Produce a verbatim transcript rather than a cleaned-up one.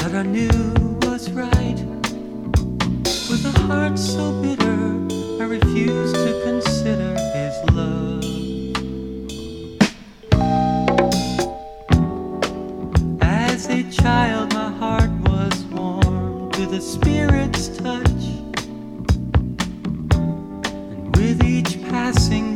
what I knew was right. With a heart so bitter, I refused to consider his love. As a child, my heart was warm to the Spirit's touch, and with each passing